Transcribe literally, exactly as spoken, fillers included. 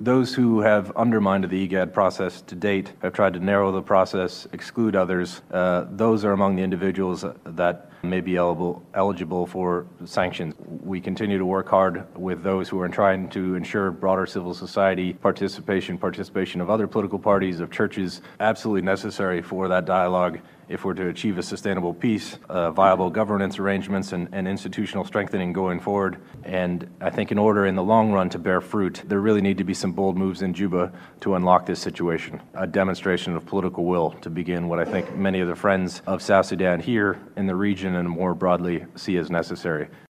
Those who have undermined the E G A D process to date have tried to narrow the process, exclude others. Uh, those are among the individuals that may be eligible, eligible for sanctions. We continue to work hard with those who are trying to ensure broader civil society participation, participation of other political parties, of churches, absolutely necessary for that dialogue if we're to achieve a sustainable peace, uh, viable governance arrangements, and, and institutional strengthening going forward. And I think in order in the long run to bear fruit, there really need to be some bold moves in Juba to unlock this situation, a demonstration of political will to begin what I think many of the friends of South Sudan here in the region and more broadly see as necessary.